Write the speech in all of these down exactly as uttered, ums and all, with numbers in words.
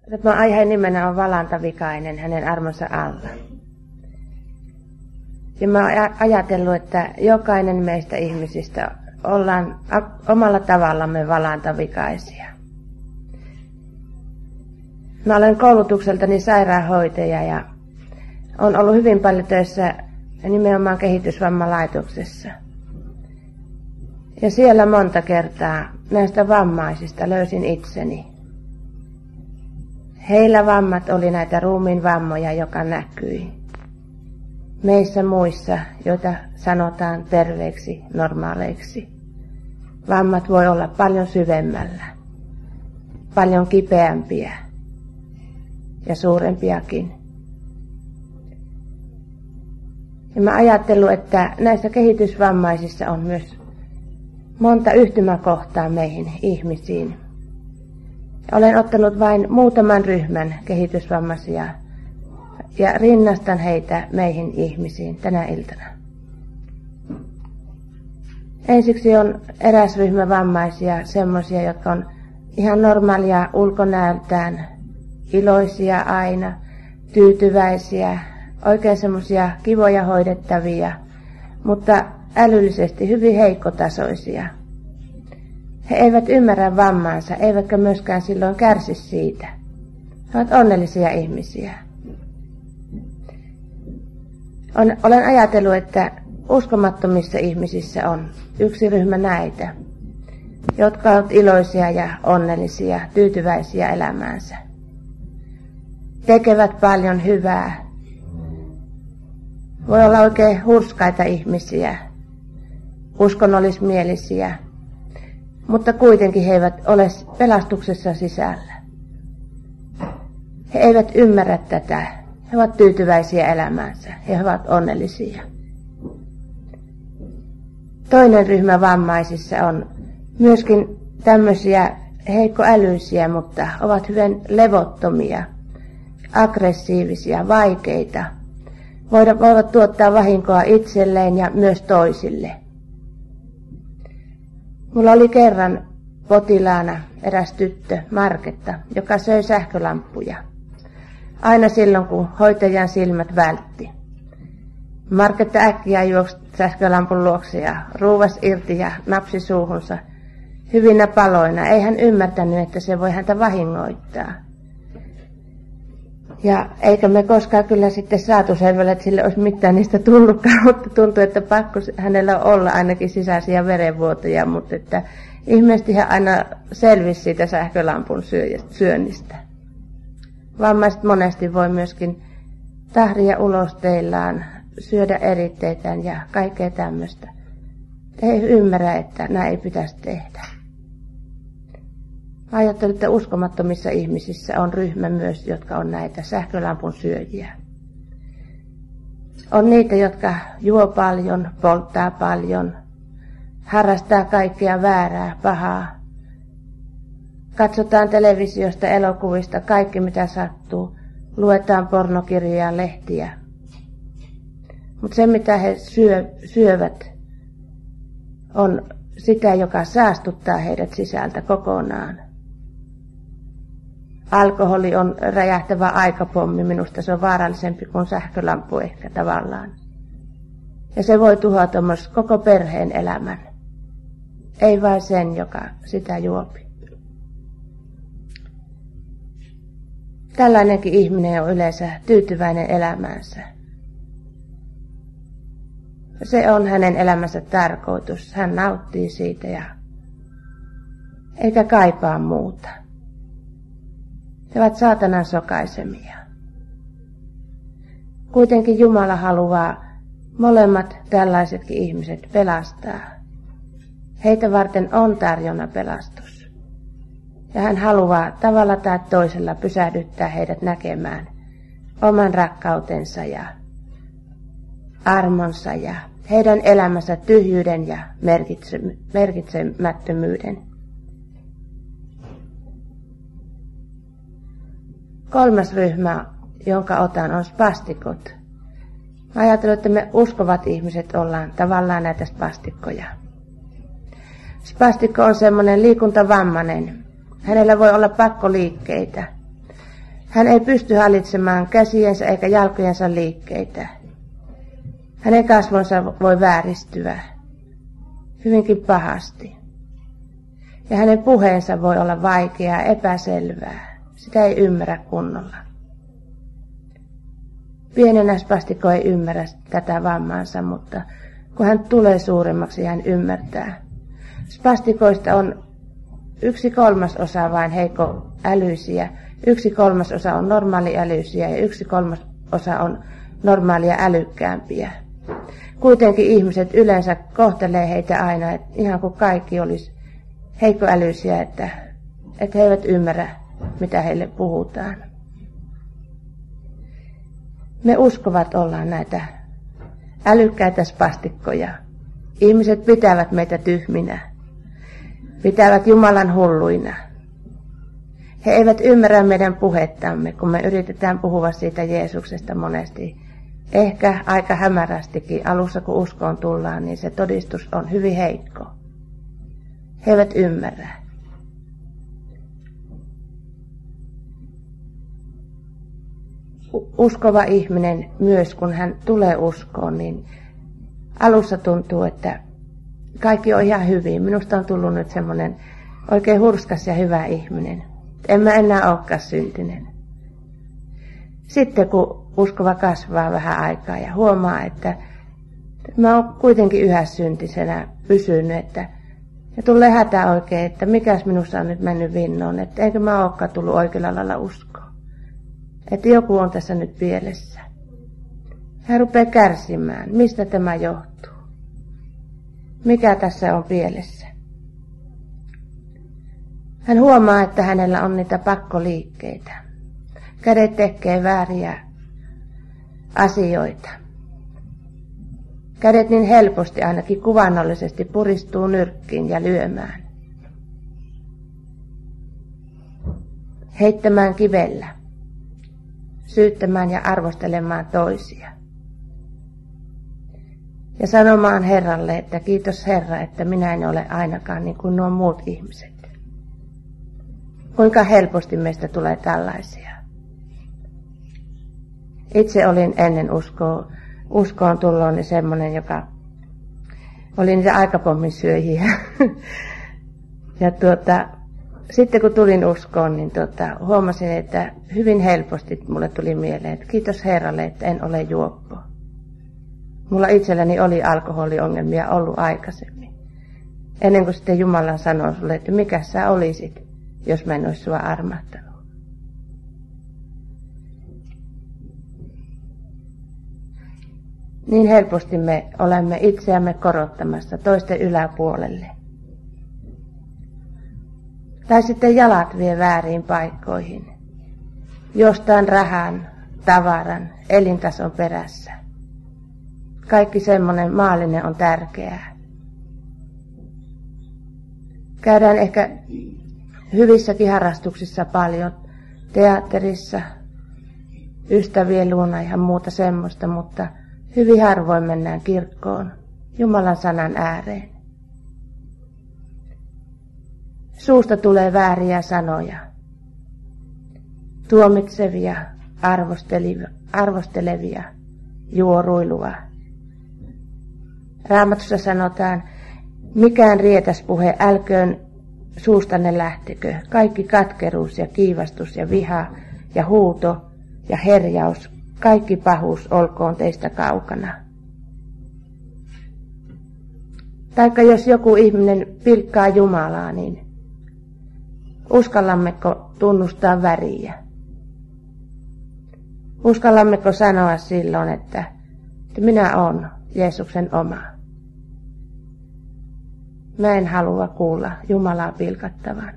Tämä aihe nimenä on valantavikainen hänen armonsa alla. Ja mä oon ajatellut, että jokainen meistä ihmisistä ollaan omalla tavallamme valantavikaisia. Mä olen koulutukseltani sairaanhoitaja ja olen ollut hyvin paljon töissä nimenomaan kehitysvammalaitoksessa. Ja siellä monta kertaa näistä vammaisista löysin itseni. Heillä vammat oli näitä ruumiin vammoja, joka näkyi. Meissä muissa, joita sanotaan terveeksi, normaaleiksi. Vammat voi olla paljon syvemmällä, paljon kipeämpiä ja suurempiakin. Ja mä ajattelin, että näissä kehitysvammaisissa on myös monta yhtymäkohtaa meihin ihmisiin. Olen ottanut vain muutaman ryhmän kehitysvammaisia ja rinnastan heitä meihin ihmisiin tänä iltana. Ensiksi on eräs ryhmä vammaisia, semmoisia, jotka on ihan normaalia ulkonäöltään, iloisia aina, tyytyväisiä, oikein semmoisia kivoja hoidettavia, mutta älyllisesti hyvin heikkotasoisia. He eivät ymmärrä vammaansa, eivätkä myöskään silloin kärsi siitä. He ovat onnellisia ihmisiä. On, olen ajatellut, että uskomattomissa ihmisissä on yksi ryhmä näitä, jotka ovat iloisia ja onnellisia, tyytyväisiä elämäänsä. Tekevät paljon hyvää. Voi olla oikein hurskaita ihmisiä, uskonnollismielisiä, mutta kuitenkin he eivät ole pelastuksessa sisällä. He eivät ymmärrä tätä. He ovat tyytyväisiä elämäänsä. He ovat onnellisia. Toinen ryhmä vammaisissa on myöskin tämmöisiä heikkoälyisiä, mutta ovat hyvin levottomia, aggressiivisia, vaikeita. Voivat tuottaa vahinkoa itselleen ja myös toisille. Mulla oli kerran potilaana eräs tyttö, Marketta, joka söi sähkölamppuja. Aina silloin, kun hoitajan silmät vältti. Marketta äkkiä juoksi sähkölampun luokse ja ruuvasi irti ja napsi suuhunsa hyvinä paloina. Ei hän ymmärtänyt, että se voi häntä vahingoittaa. Ja eikä me koskaan kyllä sitten saatu selvälle, että sille olisi mitään niistä tullutkaan, mutta tuntui, että pakko hänellä olla ainakin sisäisiä verenvuotoja, mutta että ihmeesti hän aina selvisi siitä sähkölampun syönnistä. Vammaiset monesti voi myöskin tahria ulosteillaan, syödä eritteitään ja kaikkea tämmöistä. He ei ymmärrä, että näin ei pitäisi tehdä. Ajattelin, että uskomattomissa ihmisissä on ryhmä myös, jotka on näitä sähkölampun syöjiä. On niitä, jotka juo paljon, polttaa paljon, harrastaa kaikkea väärää, pahaa. Katsotaan televisiosta, elokuvista, kaikki mitä sattuu. Luetaan pornokirjoja, lehtiä. Mutta se, mitä he syö, syövät, on sitä, joka saastuttaa heidät sisältä kokonaan. Alkoholi on räjähtävä aikapommi. Minusta se on vaarallisempi kuin sähkölampu ehkä tavallaan. Ja se voi tuhota myös koko perheen elämän. Ei vain sen, joka sitä juopi. Tällainenkin ihminen on yleensä tyytyväinen elämäänsä. Se on hänen elämänsä tarkoitus. Hän nauttii siitä ja eikä kaipaa muuta. He ovat saatanan sokaisemia. Kuitenkin Jumala haluaa molemmat tällaisetkin ihmiset pelastaa. Heitä varten on tarjona pelastus. Ja hän haluaa tavalla tai toisella pysähdyttää heidät näkemään oman rakkautensa ja armonsa ja heidän elämänsä tyhjyyden ja merkitsemättömyyden. Kolmas ryhmä, jonka otan, on spastikot. Mä ajattelen, että me uskovat ihmiset ollaan tavallaan näitä spastikkoja. Spastikko on semmoinen liikuntavammainen. Hänellä voi olla pakkoliikkeitä. Hän ei pysty hallitsemaan käsiensä eikä jalkojensa liikkeitä. Hänen kasvonsa voi vääristyä hyvinkin pahasti. Ja hänen puheensa voi olla vaikeaa, epäselvää. Sitä ei ymmärrä kunnolla. Pienenä spastikko ei ymmärrä tätä vammaansa, mutta kun hän tulee suuremmaksi, hän ymmärtää. Spastikoista on yksi kolmasosa vain heikko älyisiä, yksi kolmasosa on normaaliälyisiä ja yksi kolmasosa on normaalia älykkäämpiä. Kuitenkin ihmiset yleensä kohtelee heitä aina, että ihan kuin kaikki olisi heikkoälyisiä, että, että he eivät ymmärrä, mitä heille puhutaan. Me uskovat ollaan näitä älykkäitä spastikkoja. Ihmiset pitävät meitä tyhminä, pitävät Jumalan hulluina. He eivät ymmärrä meidän puhettamme, kun me yritetään puhua siitä Jeesuksesta monesti. Ehkä aika hämärästikin alussa, kun uskoon tullaan, niin se todistus on hyvin heikko. He eivät ymmärrä. Uskova ihminen myös, kun hän tulee uskoon, niin alussa tuntuu, että kaikki on ihan hyvin. Minusta on tullut nyt semmoinen oikein hurskas ja hyvä ihminen. En mä enää olekaan syntinen. Sitten kun uskova kasvaa vähän aikaa ja huomaa, että mä oon kuitenkin yhä syntisenä pysynyt, että ja tulee hätä oikein, että mikäs minussa on nyt mennyt vinnoon, että eikö mä olekaan tullut oikealla lailla uskoon. Että joku on tässä nyt pielessä. Hän rupeaa kärsimään. Mistä tämä johtuu? Mikä tässä on pielessä? Hän huomaa, että hänellä on niitä pakkoliikkeitä. Kädet tekee vääriä asioita. Kädet niin helposti ainakin kuvannollisesti puristuu nyrkkiin ja lyömään. Heittämään kivellä. Syyttämään ja arvostelemaan toisia. Ja sanomaan Herralle, että kiitos Herra, että minä en ole ainakaan niin kuin nuo muut ihmiset. Kuinka helposti meistä tulee tällaisia. Itse olin ennen uskoa, uskoon tulloon semmoinen, joka oli niitä aikapommin syöjiä. Ja tuota, sitten kun tulin uskoon, niin tuota, huomasin, että hyvin helposti mulle tuli mieleen, että kiitos Herralle, että en ole juoppo. Mulla itselläni oli alkoholiongelmia ollut aikaisemmin. Ennen kuin sitten Jumala sanoi sulle, että mikä sä olisit, jos mä en olisi sua armahtanut. Niin helposti me olemme itseämme korottamassa toisten yläpuolelle. Tai sitten jalat vie vääriin paikkoihin. Jostain rahan, tavaran, elintason perässä. Kaikki semmoinen maallinen on tärkeää. Käydään ehkä hyvissäkin harrastuksissa paljon. Teatterissa, ystävien luona ihan muuta semmoista, mutta hyvin harvoin mennään kirkkoon, Jumalan sanan ääreen. Suusta tulee vääriä sanoja, tuomitsevia, arvostelevia, juoruilua. Raamatussa sanotaan, mikään rietäs puhe, älköön suustanne lähtekö. Kaikki katkeruus ja kiivastus ja viha ja huuto ja herjaus, kaikki pahuus olkoon teistä kaukana. Taikka jos joku ihminen pilkkaa Jumalaa, niin uskallammeko tunnustaa väriä? Uskallammeko sanoa silloin, että, että minä olen Jeesuksen oma? Mä en halua kuulla Jumalaa pilkattavan.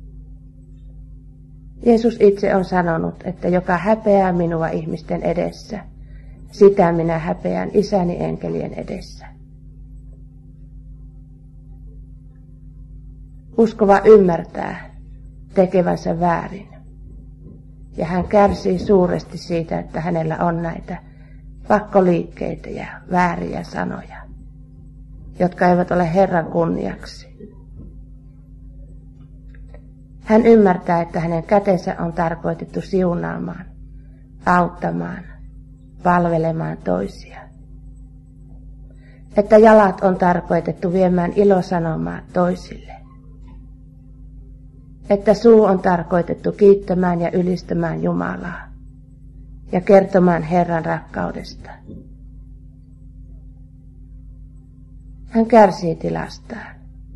Jeesus itse on sanonut, että joka häpeää minua ihmisten edessä, sitä minä häpeän isäni enkelien edessä. Uskova ymmärtää tekevänsä väärin. Ja hän kärsii suuresti siitä, että hänellä on näitä pakkoliikkeitä ja vääriä sanoja, jotka eivät ole Herran kunniaksi. Hän ymmärtää, että hänen kätensä on tarkoitettu siunaamaan, auttamaan, palvelemaan toisia. Että jalat on tarkoitettu viemään ilosanomaa toisille. Että suu on tarkoitettu kiittämään ja ylistämään Jumalaa ja kertomaan Herran rakkaudesta. Hän kärsii tilastaan.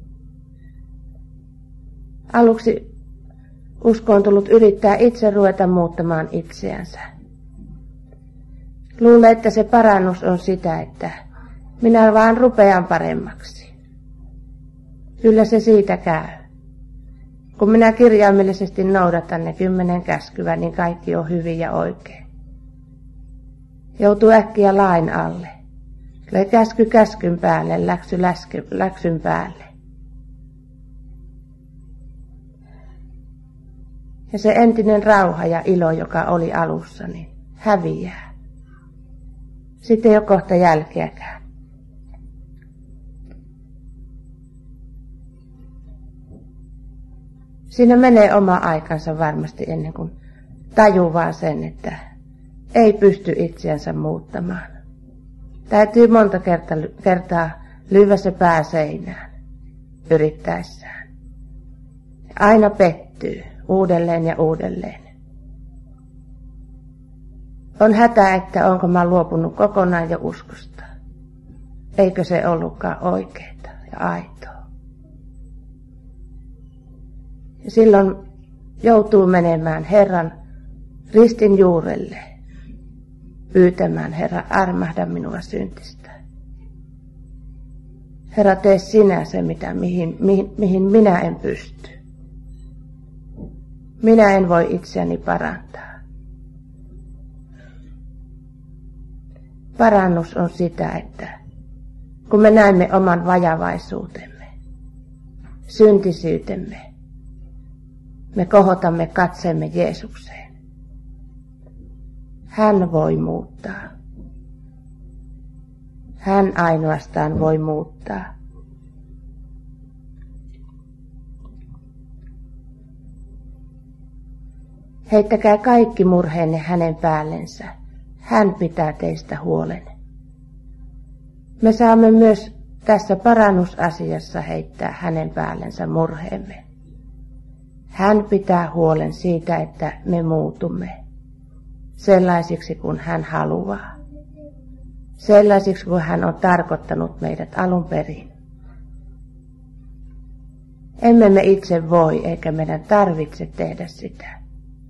Aluksi uskoon tullut yrittää itse ruveta muuttamaan itseänsä. Luulee, että se parannus on sitä, että minä vaan rupean paremmaksi. Kyllä se siitä käy. Kun minä kirjaimellisesti noudatan ne kymmenen käskyä, niin kaikki on hyvin ja oikein. Joutuu äkkiä lain alle. Tulee käsky käskyn päälle, läksy läsky, läksyn päälle. Ja se entinen rauha ja ilo, joka oli alussa, niin häviää. Sitten ei ole kohta jälkeäkään. Siinä menee oma aikansa varmasti ennen kuin tajuaa sen, että ei pysty itseänsä muuttamaan. Täytyy monta kertaa, kertaa lyödä se pää seinään yrittäessään. Aina pettyy uudelleen ja uudelleen. On hätä, että onko mä luopunut kokonaan jo uskosta. Eikö se ollutkaan oikeaa ja aitoa. Ja silloin joutuu menemään Herran ristin juurelle, pyytämään Herra, armahda minua syntistä. Herra, tee sinä se, mitä, mihin, mihin, mihin minä en pysty. Minä en voi itseäni parantaa. Parannus on sitä, että kun me näemme oman vajavaisuutemme, syntisyytemme, me kohotamme katseemme Jeesukseen. Hän voi muuttaa. Hän ainoastaan voi muuttaa. Heittäkää kaikki murheenne hänen päällensä. Hän pitää teistä huolen. Me saamme myös tässä parannusasiassa heittää hänen päällensä murheemme. Hän pitää huolen siitä, että me muutumme sellaisiksi kuin hän haluaa. Sellaisiksi kuin hän on tarkoittanut meidät alun perin. Emme me itse voi eikä meidän tarvitse tehdä sitä.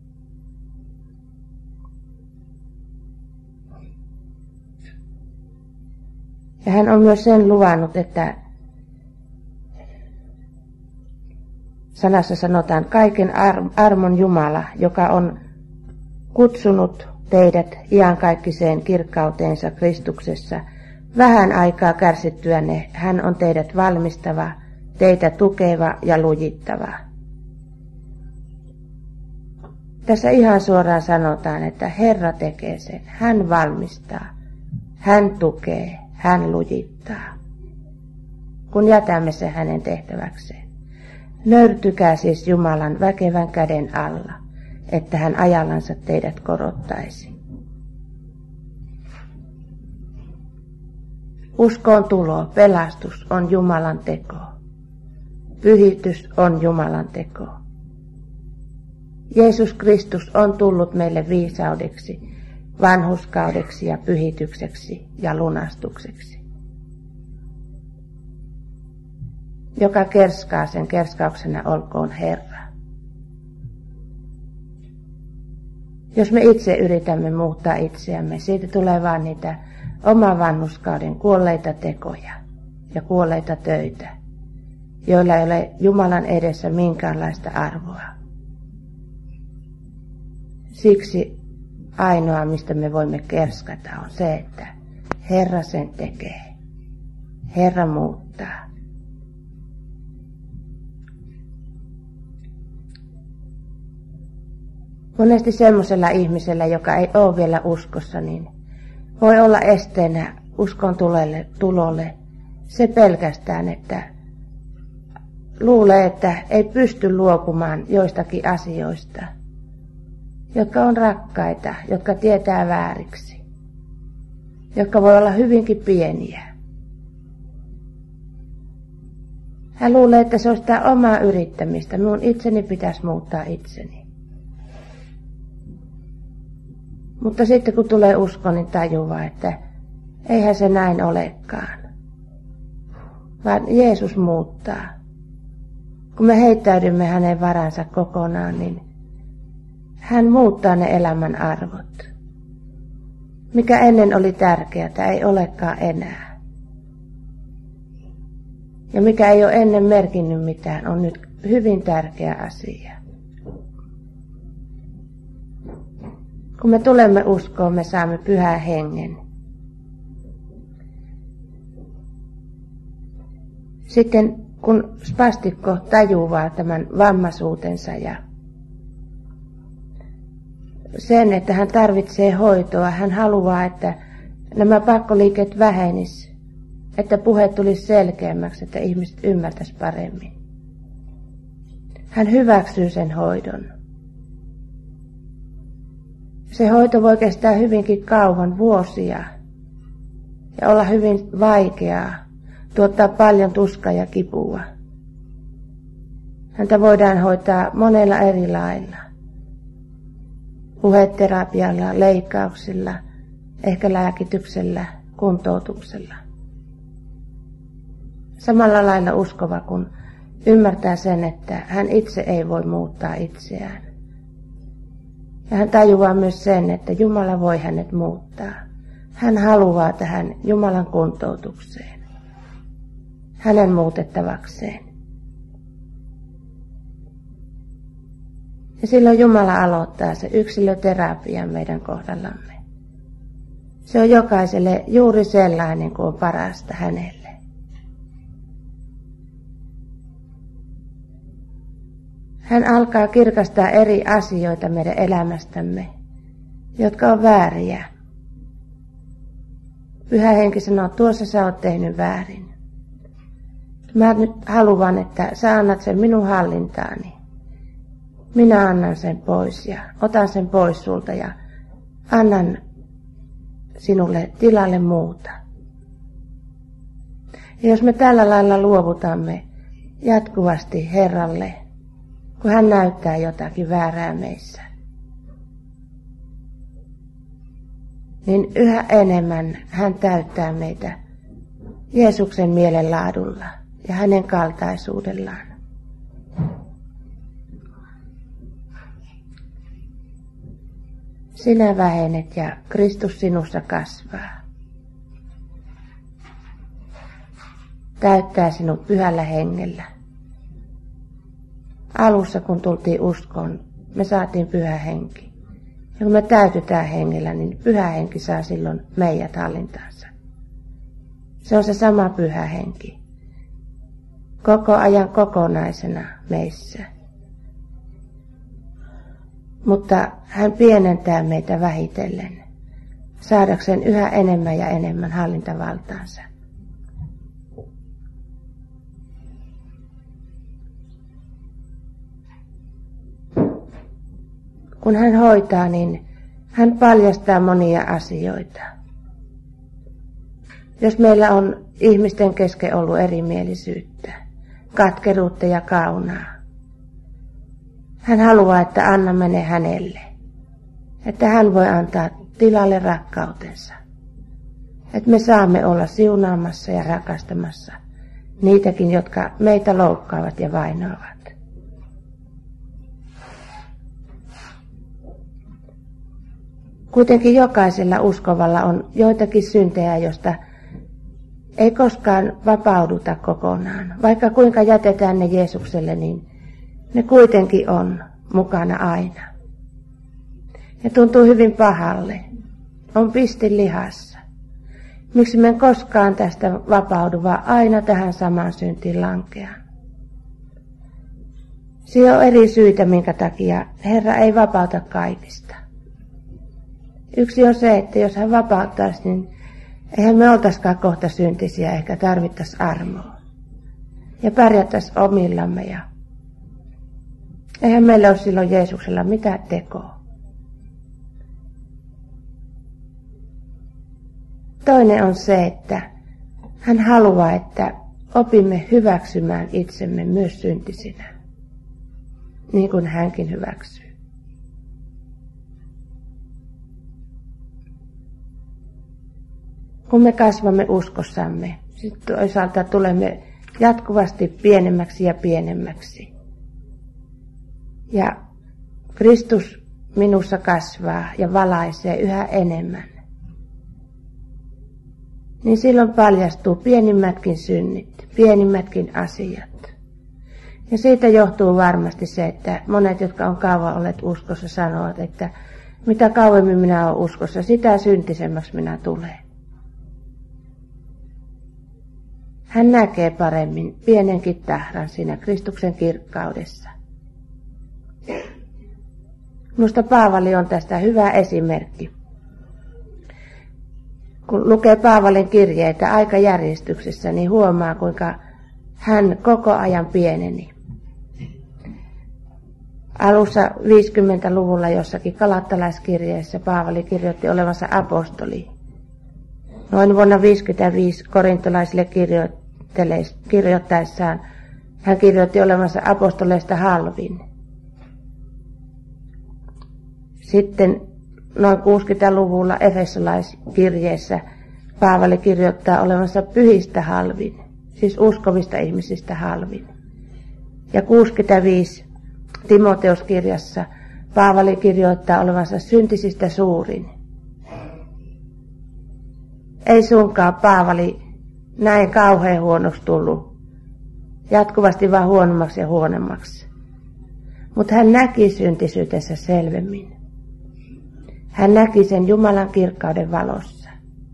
Ja hän on myös sen luvannut, että sanassa sanotaan kaiken armon Jumala, joka on kutsunut teidät iankaikkiseen kirkkauteensa Kristuksessa. Vähän aikaa kärsittyänne hän on teidät valmistava, teitä tukeva ja lujittava. Tässä ihan suoraan sanotaan, että Herra tekee sen. Hän valmistaa, hän tukee, hän lujittaa, kun jätämme sen hänen tehtäväkseen. Nöyrtykää siis Jumalan väkevän käden alla, että hän ajallansa teidät korottaisi. Uskoon tulo, pelastus on Jumalan teko. Pyhitys on Jumalan teko. Jeesus Kristus on tullut meille viisaudeksi, vanhurskaudeksi ja pyhitykseksi ja lunastukseksi. Joka kerskaa, sen kerskauksena olkoon Herra. Jos me itse yritämme muuttaa itseämme, siitä tulee vaan niitä oman vanhurskauden kuolleita tekoja ja kuolleita töitä, joilla ei ole Jumalan edessä minkäänlaista arvoa. Siksi ainoa, mistä me voimme kerskata, on se, että Herra sen tekee. Herra muuttaa. Monesti semmoisella ihmisellä, joka ei ole vielä uskossa, niin voi olla esteenä uskon tulolle, tulolle se pelkästään, että luulee, että ei pysty luopumaan joistakin asioista, jotka on rakkaita, jotka tietää vääriksi, jotka voi olla hyvinkin pieniä. Hän luulee, että se on sitä omaa yrittämistä. Minun itseni pitäisi muuttaa itseni. Mutta sitten kun tulee usko, niin tajuaa, että eihän se näin olekaan. Vaan Jeesus muuttaa. Kun me heittäydymme hänen varansa kokonaan, niin hän muuttaa ne elämän arvot. Mikä ennen oli tärkeää, ei olekaan enää. Ja mikä ei ole ennen merkinnyt mitään, on nyt hyvin tärkeä asia. Kun me tulemme uskoon, me saamme Pyhän Hengen. Sitten kun spastikko tajuaa tämän vammaisuutensa ja sen, että hän tarvitsee hoitoa, hän haluaa, että nämä pakkoliikkeet vähenis, että puhe tulisi selkeämmäksi, että ihmiset ymmärtäisivät paremmin. Hän hyväksyy sen hoidon. Se hoito voi kestää hyvinkin kauan, vuosia, ja olla hyvin vaikeaa, tuottaa paljon tuskaa ja kipua. Häntä voidaan hoitaa monella eri lailla. Puheterapialla, leikkauksilla, ehkä lääkityksellä, kuntoutuksella. Samalla lailla uskova, kun ymmärtää sen, että hän itse ei voi muuttaa itseään. Ja hän tajuaa myös sen, että Jumala voi hänet muuttaa. Hän haluaa tähän Jumalan kuntoutukseen, hänen muutettavakseen. Ja silloin Jumala aloittaa se yksilöterapian meidän kohdallamme. Se on jokaiselle juuri sellainen kuin on parasta hänelle. Hän alkaa kirkastaa eri asioita meidän elämästämme, jotka on vääriä. Pyhä Henki sanoo, tuossa sä oot tehnyt väärin. Mä nyt haluan, että sä annat sen minun hallintaani. Minä annan sen pois ja otan sen pois sulta ja annan sinulle tilalle muuta. Ja jos me tällä lailla luovutamme jatkuvasti Herralle, kun hän näyttää jotakin väärää meissä, niin yhä enemmän hän täyttää meitä Jeesuksen mielenlaadulla ja hänen kaltaisuudellaan. Sinä vähenet ja Kristus sinussa kasvaa. Täyttää sinut Pyhällä Hengellä. Alussa kun tultiin uskoon, me saatiin Pyhä Henki. Ja kun me täytytään hengellä, niin Pyhä Henki saa silloin meidät hallintaansa. Se on se sama Pyhä Henki. Koko ajan kokonaisena meissä. Mutta hän pienentää meitä vähitellen, saadakseen yhä enemmän ja enemmän hallintavaltaansa. Kun hän hoitaa, niin hän paljastaa monia asioita. Jos meillä on ihmisten kesken ollut erimielisyyttä, katkeruutta ja kaunaa, hän haluaa, että annamme ne hänelle, että hän voi antaa tilalle rakkautensa, että me saamme olla siunaamassa ja rakastamassa niitäkin, jotka meitä loukkaavat ja vainoavat. Kuitenkin jokaisella uskovalla on joitakin syntejä, joista ei koskaan vapauduta kokonaan. Vaikka kuinka jätetään ne Jeesukselle, niin ne kuitenkin on mukana aina. Ja tuntuu hyvin pahalle. On pistin lihassa. Miksi me en koskaan tästä vapaudu, vaan aina tähän samaan syntiin lankeaan. Siihen on eri syitä, minkä takia Herra ei vapauta kaikista. Yksi on se, että jos hän vapauttaisi, niin eihän me oltaisikaan kohta syntisiä eikä tarvittaisi armoa. ja pärjättäisiin omillamme. Ja eihän meillä ole silloin Jeesuksella mitään tekoa. Toinen on se, että hän haluaa, että opimme hyväksymään itsemme myös syntisinä, niin kuin hänkin hyväksyy. Kun me kasvamme uskossamme, sitten toisaalta tulemme jatkuvasti pienemmäksi ja pienemmäksi. Ja Kristus minussa kasvaa ja valaisee yhä enemmän. Niin silloin paljastuu pienimmätkin synnit, pienimmätkin asiat. Ja siitä johtuu varmasti se, että monet, jotka on kauan olleet uskossa, sanovat, että mitä kauemmin minä olen uskossa, sitä syntisemmäksi minä tulen. Hän näkee paremmin pienenkin tähdän siinä Kristuksen kirkkaudessa. Minusta Paavali on tästä hyvä esimerkki. Kun lukee Paavalin kirjeitä aikajärjestyksessä, niin huomaa, kuinka hän koko ajan pieneni. Alussa viisikymmentäluvulla jossakin galattalaiskirjeessä Paavali kirjoitti olevansa apostoli. Noin vuonna viisikymmentäviisi korintolaisille kirjoittaessaan hän kirjoitti olevansa apostoleista halvin. Sitten noin kuusikymmentäluvulla efesolaiskirjeessä Paavali kirjoittaa olevansa pyhistä halvin, siis uskovista ihmisistä halvin. Ja kuusikymmentäviisi Timoteuskirjassa Paavali kirjoittaa olevansa syntisistä suurin. Ei suinkaan Paavali näin kauhean huonoksi tullut, jatkuvasti vaan huonommaksi ja huonommaksi. Mutta hän näki syntisyytensä selvemmin. Hän näki sen Jumalan kirkkauden valossa.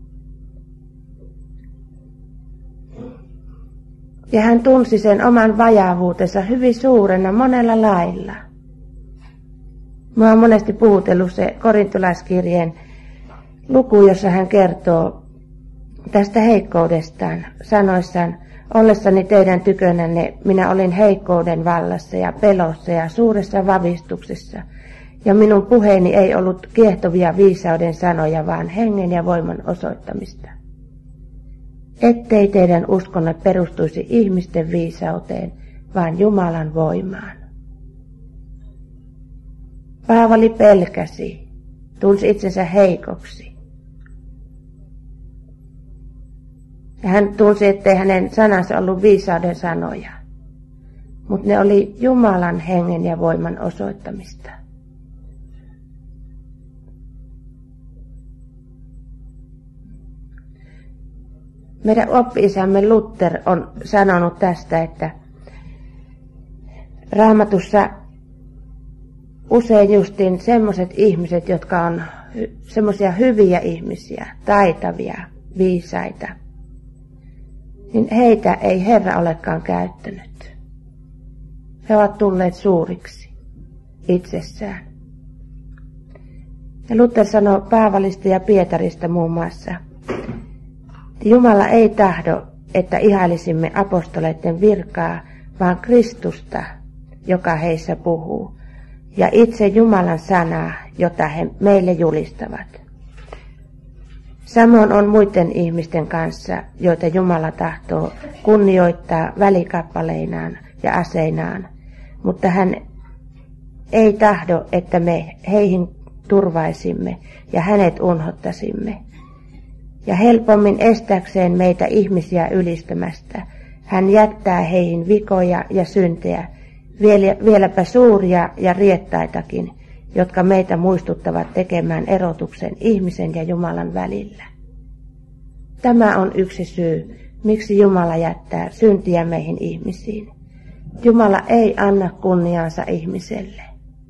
Ja hän tunsi sen oman vajaavuutensa hyvin suurena monella lailla. Minua on monesti puhutellut se korintolaiskirjeen luku, jossa hän kertoo tästä heikkoudestaan, sanoissaan, ollessani teidän tykönänne minä olin heikkouden vallassa ja pelossa ja suuressa vavistuksessa, ja minun puheeni ei ollut kiehtovia viisauden sanoja, vaan hengen ja voiman osoittamista. Ettei teidän uskonne perustuisi ihmisten viisauteen, vaan Jumalan voimaan. Paavali pelkäsi, tunsi itsensä heikoksi. Ja hän tunsi, ettei hänen sanansa ollut viisauden sanoja, mutta ne oli Jumalan hengen ja voiman osoittamista. Meidän oppi-isämme Luther on sanonut tästä, että Raamatussa usein justiin semmoiset ihmiset, jotka on semmoisia hyviä ihmisiä, taitavia, viisaita, niin heitä ei Herra olekaan käyttänyt. He ovat tulleet suuriksi itsessään. Ja Luther sanoo Paavalista ja Pietarista muun muassa, että Jumala ei tahdo, että ihailisimme apostoleiden virkaa, vaan Kristusta, joka heissä puhuu, ja itse Jumalan sanaa, jota he meille julistavat. Samoin on muiden ihmisten kanssa, joita Jumala tahtoo kunnioittaa välikappaleinaan ja aseinaan, mutta hän ei tahdo, että me heihin turvaisimme ja hänet unhottasimme. Ja helpommin estääkseen meitä ihmisiä ylistämästä, hän jättää heihin vikoja ja syntejä, vieläpä suuria ja riettaitakin, jotka meitä muistuttavat tekemään erotuksen ihmisen ja Jumalan välillä. Tämä on yksi syy, miksi Jumala jättää syntiä meihin ihmisiin. Jumala ei anna kunniaansa ihmiselle.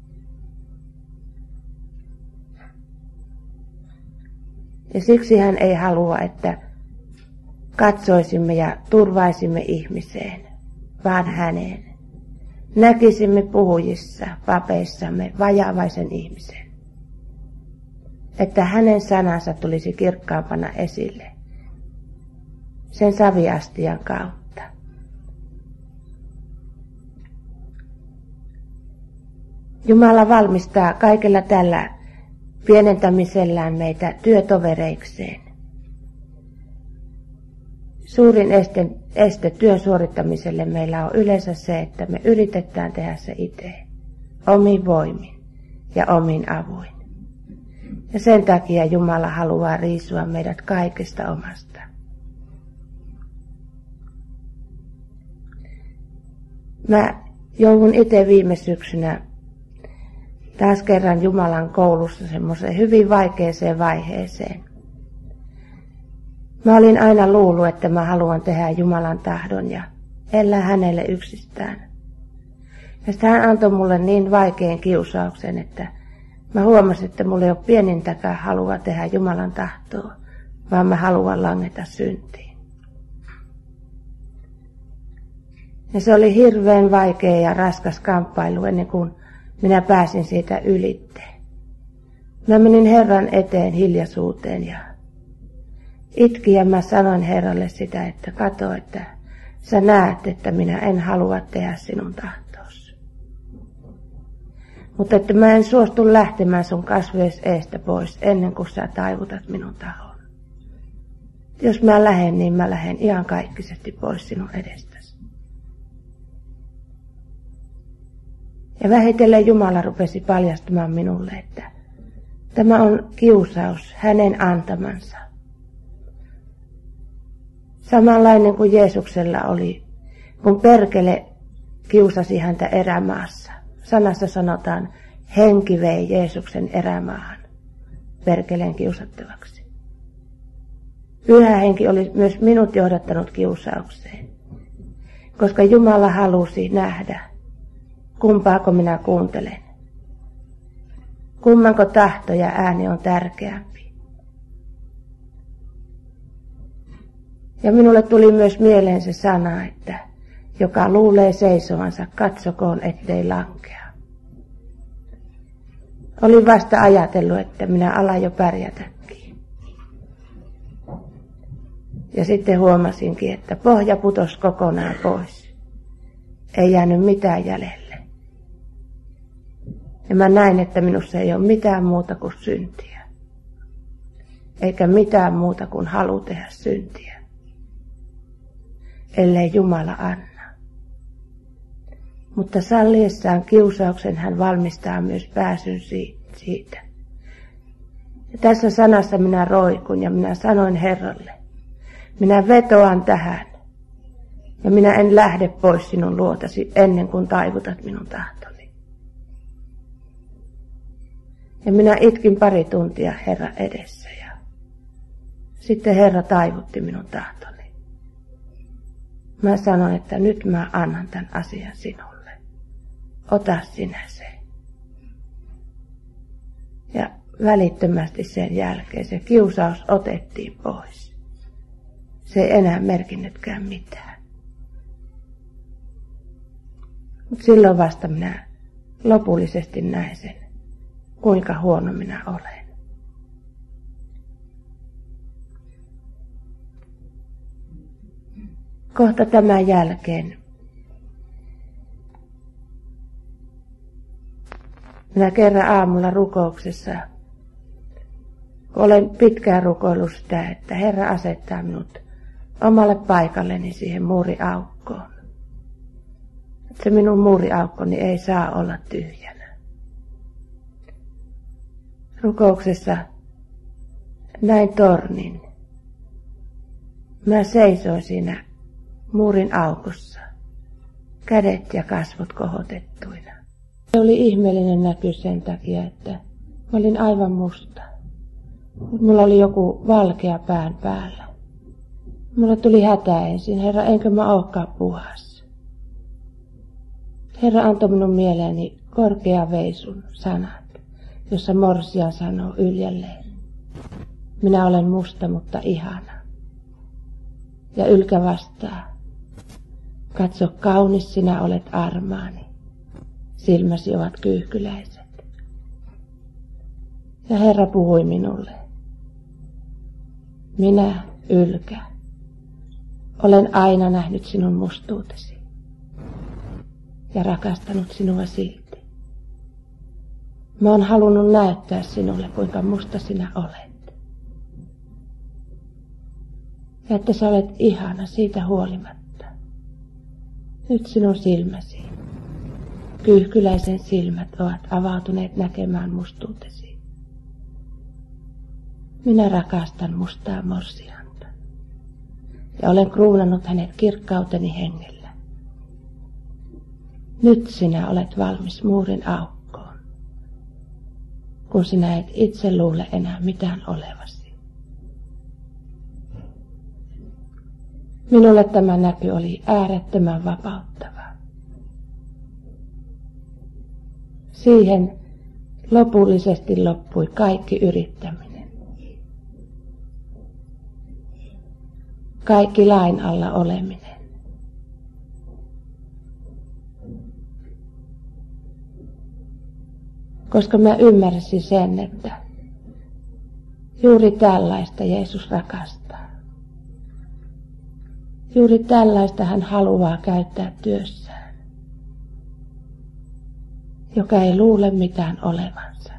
Ja siksi hän ei halua, että katsoisimme ja turvaisimme ihmiseen, vaan häneen. Näkisimme puhujissa, papeissamme vajaavaisen ihmisen. Että hänen sanansa tulisi kirkkaampana esille sen saviastian kautta. Jumala valmistaa kaikella tällä pienentämisellään meitä työtovereikseen. Suurin este, este työn suorittamiselle meillä on yleensä se, että me yritetään tehdä se itse, omin voimin ja omin avuin. Ja sen takia Jumala haluaa riisua meidät kaikesta omasta. Mä joudun itse viime syksynä taas kerran Jumalan koulussa semmoiseen hyvin vaikeeseen vaiheeseen. Mä olin aina luullut, että mä haluan tehdä Jumalan tahdon ja elää hänelle yksistään. Ja sitten hän antoi mulle niin vaikean kiusauksen, että mä huomasin, että mulla ei ole pienintäkään halua tehdä Jumalan tahtoa, vaan mä haluan langeta syntiin. Ja se oli hirveän vaikea ja raskas kamppailu ennen kuin minä pääsin siitä ylitteen. Mä menin Herran eteen hiljaisuuteen ja itkin ja mä sanoin Herralle sitä, että kato, että sä näet, että minä en halua tehdä sinun tahtoos. Mutta että mä en suostu lähtemään sun kasvojes eestä pois ennen kuin sä taivutat minun tahon. Jos mä lähden, niin mä lähden ihan kaikkisesti pois sinun edestäsi. Ja vähitellen Jumala rupesi paljastamaan minulle, että tämä on kiusaus, hänen antamansa. Samanlainen kuin Jeesuksella oli, kun perkele kiusasi häntä erämaassa. Sanassa sanotaan, henki vei Jeesuksen erämaahan perkeleen kiusattavaksi. Pyhä henki oli myös minut johdattanut kiusaukseen, koska Jumala halusi nähdä, kumpaako minä kuuntelen. Kummanko tahto ja ääni on tärkeämpi. Ja minulle tuli myös mieleen se sana, että joka luulee seisovansa, katsokoon ettei lankea. Olin vasta ajatellut, että minä alan jo pärjätäkin. Ja sitten huomasinkin, että pohja putosi kokonaan pois. Ei jäänyt mitään jäljelle. Ja mä näin, että minussa ei ole mitään muuta kuin syntiä. Eikä mitään muuta kuin halu tehdä syntiä. Ellei Jumala anna. Mutta salliessaan kiusauksen hän valmistaa myös pääsyn siitä. Ja tässä sanassa minä roikun ja minä sanoin Herralle, minä vetoan tähän ja minä en lähde pois sinun luotasi ennen kuin taivutat minun tahtoni. Ja minä itkin pari tuntia Herra edessä ja sitten Herra taivutti minun tahtoni. Mä sanoin, että nyt mä annan tämän asian sinulle. Ota sinä se. Ja välittömästi sen jälkeen se kiusaus otettiin pois. Se ei enää merkinnytkään mitään. Mutta silloin vasta minä lopullisesti näin sen, kuinka huono minä olen. Kohta tämän jälkeen minä kerran aamulla rukouksessa, olen pitkään rukoillut sitä, että Herra asettaa minut omalle paikalleni siihen muuriaukkoon. Se minun muuriaukkoni ei saa olla tyhjänä. Rukouksessa näin tornin. Mä seisoin siinä muurin aukossa, kädet ja kasvot kohotettuina. Se oli ihmeellinen näky sen takia, että mä olin aivan musta. Mulla oli joku valkea pään päällä. Mulla tuli hätä ensin, Herra, enkö mä olekaan puhas. Herra antoi minun mieleeni korkea veisun sanat, jossa morsian sanoo yljelleen. Minä olen musta, mutta ihana. Ja ylkä vastaa. Katso, kaunis sinä olet armaani. Silmäsi ovat kyyhkyläiset. Ja Herra puhui minulle. Minä, Ylkä, olen aina nähnyt sinun mustuutesi ja rakastanut sinua silti. Mä oon halunnut näyttää sinulle, kuinka musta sinä olet. Ja että sä olet ihana siitä huolimatta. Nyt sinun silmäsi, kyyhkyläisen silmät, ovat avautuneet näkemään mustuutesi. Minä rakastan mustaa morsianta ja olen kruunannut hänet kirkkauteni hengellä. Nyt sinä olet valmis muurin aukkoon, kun sinä et itse luule enää mitään olevasi. Minulle tämä näky oli äärettömän vapauttava. Siihen lopullisesti loppui kaikki yrittäminen. Kaikki lain alla oleminen. Koska mä ymmärsin sen, että juuri tällaista Jeesus rakastaa. Juuri tällaista hän haluaa käyttää työssään, joka ei luule mitään olevansa.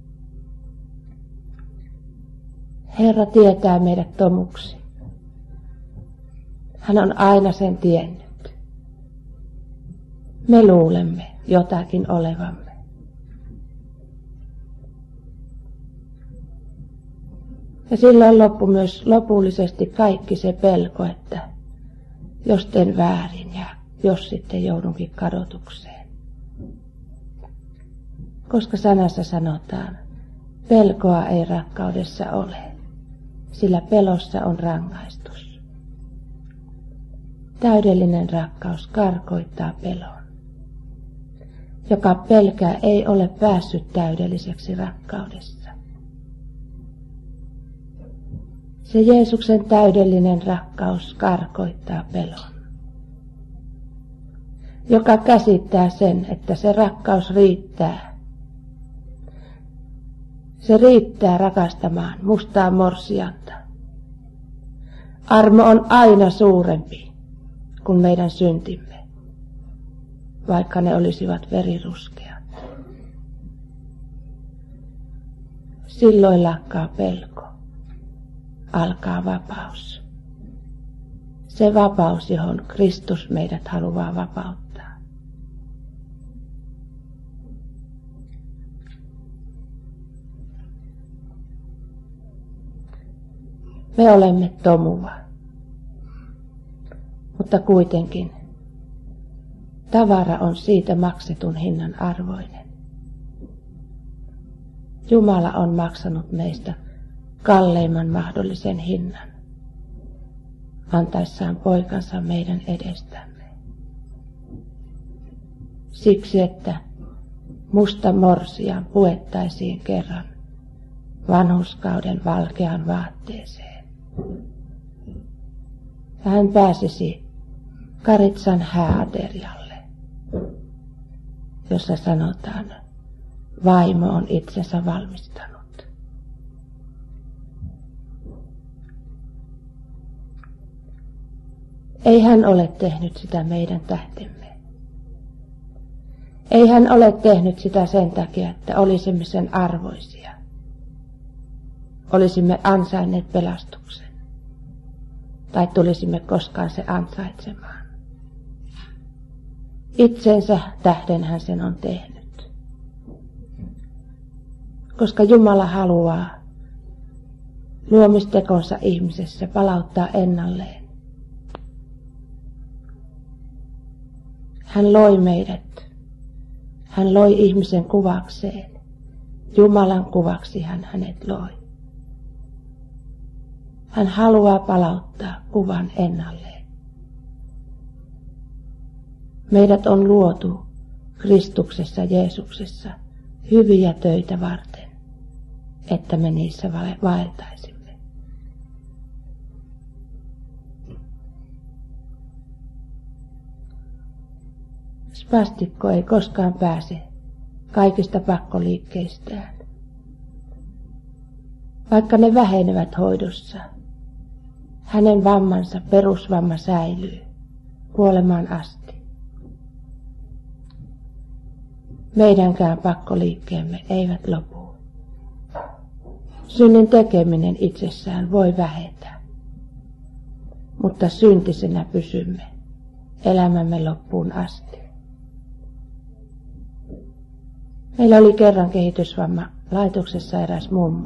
Herra tietää meidät tomuksi. Hän on aina sen tiennyt. Me luulemme jotakin olevamme. Ja silloin loppui myös lopullisesti kaikki se pelko, että jos teen väärin ja jos sitten joudunkin kadotukseen. Koska sanassa sanotaan, pelkoa ei rakkaudessa ole, sillä pelossa on rangaistus. Täydellinen rakkaus karkoittaa pelon. Joka pelkää ei ole päässyt täydelliseksi rakkaudessa. Se Jeesuksen täydellinen rakkaus karkoittaa pelon. Joka käsittää sen, että se rakkaus riittää. Se riittää rakastamaan mustaa morsianta. Armo on aina suurempi kuin meidän syntimme, vaikka ne olisivat veriruskeat. Silloin lakkaa pelko. Alkaa vapaus. Se vapaus, johon Kristus meidät haluaa vapauttaa. Me olemme tomua, mutta kuitenkin tavara on siitä maksetun hinnan arvoinen. Jumala on maksanut meistä kalleimman mahdollisen hinnan, antaessaan poikansa meidän edestämme. Siksi, että musta morsian puettaisiin kerran vanhurskauden valkeaan vaatteeseen. Ja hän pääsisi Karitsan hääaterialle, jossa sanotaan, vaimo on itsensä valmistanut. Ei hän ole tehnyt sitä meidän tähtemme. Ei hän ole tehnyt sitä sen takia, että olisimme sen arvoisia. Olisimme ansainneet pelastuksen. Tai tulisimme koskaan se ansaitsemaan. Itsensä tähden hän sen on tehnyt. Koska Jumala haluaa luomistekonsa ihmisessä palauttaa ennalleen. Hän loi meidät. Hän loi ihmisen kuvakseen. Jumalan kuvaksi hän hänet loi. Hän haluaa palauttaa kuvan ennalleen. Meidät on luotu Kristuksessa Jeesuksessa hyviä töitä varten, että me niissä vaeltaisimme. Spastikko ei koskaan pääse kaikista pakkoliikkeistään. Vaikka ne vähenevät hoidossa, hänen vammansa perusvamma säilyy kuolemaan asti. meidänkään pakkoliikkeemme eivät lopu. Synnin tekeminen itsessään voi vähetä, mutta syntisenä pysymme elämämme loppuun asti. Meillä oli kerran kehitysvamma laitoksessa eräs mummo,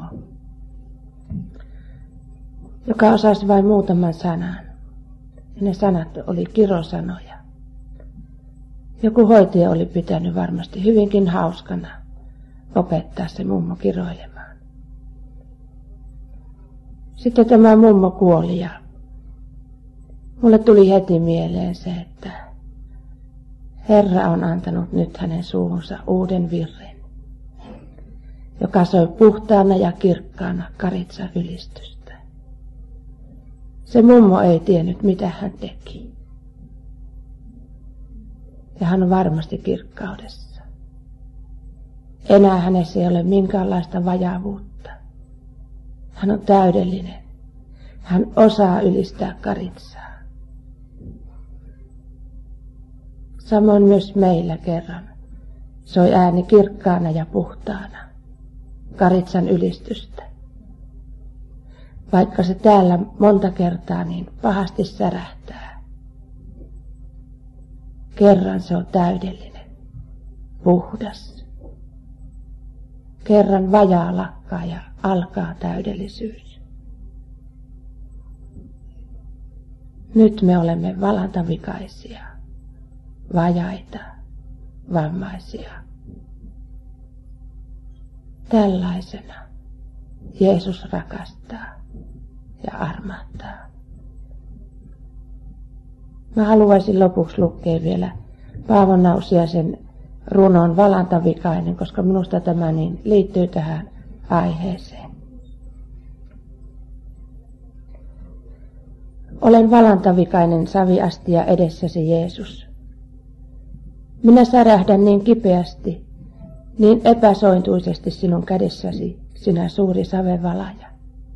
joka osasi vain muutaman sanan. Ja ne sanat oli kirosanoja. Joku hoitaja oli pitänyt varmasti hyvinkin hauskana opettaa se mummo kiroilemaan. Sitten tämä mummo kuoli ja mulle tuli heti mieleen se, että Herra on antanut nyt hänen suuhunsa uuden virren, joka soi puhtaana ja kirkkaana Karitsan ylistystä. Se mummo ei tiennyt, mitä hän teki. Ja hän on varmasti kirkkaudessa. Enää hänessä ei ole minkäänlaista vajavuutta. Hän on täydellinen. Hän osaa ylistää Karitsaa. Samoin myös meillä kerran soi ääni kirkkaana ja puhtaana Karitsan ylistystä. Vaikka se täällä monta kertaa niin pahasti särähtää. Kerran se on täydellinen, puhdas. Kerran vajaa lakkaa ja alkaa täydellisyys. Nyt me olemme valantavikaisia, vajaita, vammaisia. Tällaisena Jeesus rakastaa ja armahtaa. Mä haluaisin lopuksi lukea vielä Paavo Nausiaisen runon Valantavikainen, koska minusta tämä niin liittyy tähän aiheeseen. Olen valantavikainen saviastia edessäsi, Jeesus. Minä särähdän niin kipeästi, niin epäsointuisesti sinun kädessäsi, sinä suuri savenvalaja.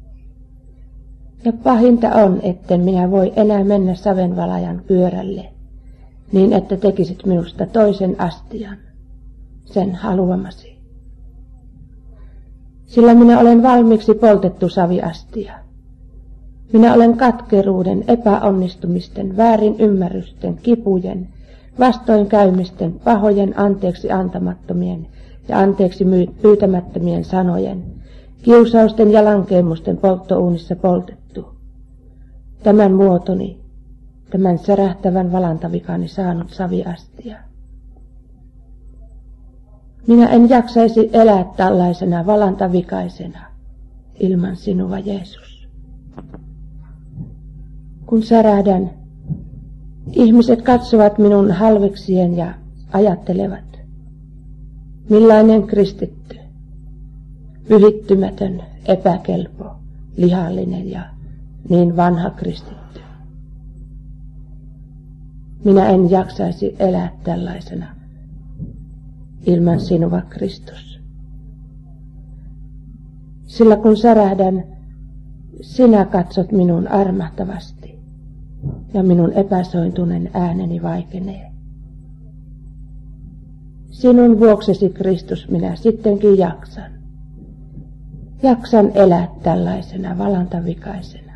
Ja pahinta on, etten minä voi enää mennä savenvalajan pyörälle, niin että tekisit minusta toisen astian, sen haluamasi. Sillä minä olen valmiiksi poltettu saviastia. Minä olen katkeruuden, epäonnistumisten, väärin ymmärrysten, kipujen, vastoinkäymisten, pahojen anteeksi antamattomien ja anteeksi pyytämättömien sanojen, kiusausten ja lankeemusten polttouunissa poltettu. Tämän muotoni, tämän särähtävän valantavikani saanut saviastia. Minä en jaksaisi elää tällaisena valantavikaisena ilman sinua, Jeesus. Kun särähdän, ihmiset katsovat minun halveksien ja ajattelevat, millainen kristitty, pyhittymätön, epäkelpo, lihallinen ja niin vanha kristitty. Minä en jaksaisi elää tällaisena ilman sinua, Kristus. Sillä kun särähdän, sinä katsot minun armahtavasti ja minun epäsointunen ääneni vaikenee. Sinun vuoksesi, Kristus, minä sittenkin jaksan. Jaksan elää tällaisena valantavikaisena.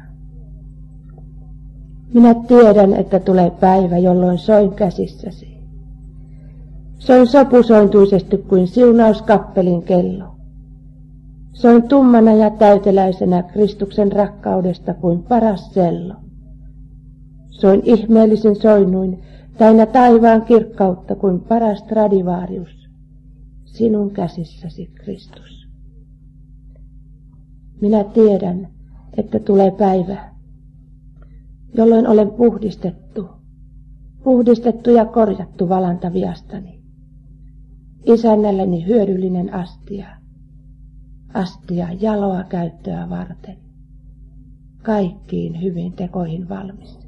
Minä tiedän, että tulee päivä, jolloin soin käsissäsi. Soin sopusointuisesti kuin siunauskappelin kello. Soin tummana ja täyteläisenä Kristuksen rakkaudesta kuin paras sello. Soin ihmeellisin soinnuin, täynnä taivaan kirkkautta kuin paras Stradivarius, sinun käsissäsi, Kristus. Minä tiedän, että tulee päivä, jolloin olen puhdistettu, puhdistettu ja korjattu valantaviastani. Isännälleni hyödyllinen astia, astia jaloa käyttöä varten, kaikkiin hyvin tekoihin valmis.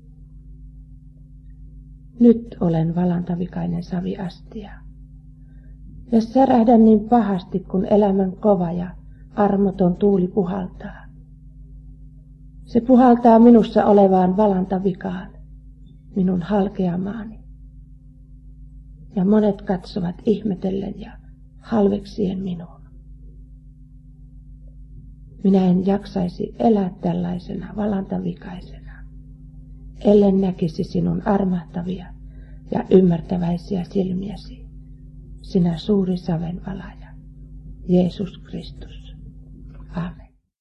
Nyt olen valantavikainen saviastia, ja särähdän niin pahasti, kun elämän kova ja armoton tuuli puhaltaa. Se puhaltaa minussa olevaan valantavikaan, minun halkeamaani. ja monet katsovat ihmetellen ja halveksien minuun. Minä en jaksaisi elää tällaisena valantavikaisena, ellen näkisi sinun armahtavia ja ymmärtäväisiä silmiäsi, sinä suuri savenvalaja, Jeesus Kristus. Amen.